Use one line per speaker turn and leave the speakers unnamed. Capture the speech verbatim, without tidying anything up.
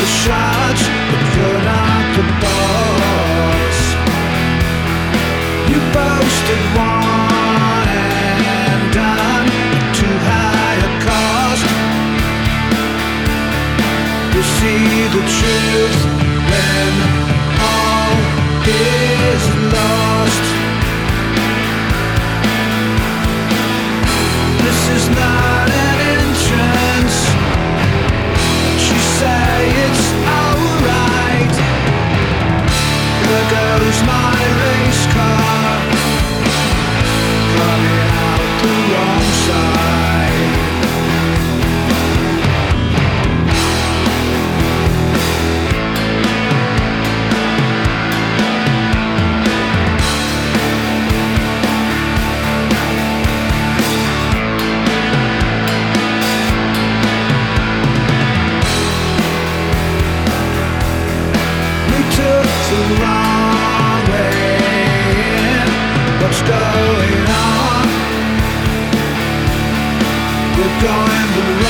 shots, but you're not the boss. You boasted one and done at too high a cost. You see the truth when all is lost. This is not an entrance, but you say it's alright. There goes my race car, coming out the wrong side. The wrong way in. What's going on? We're going the wrong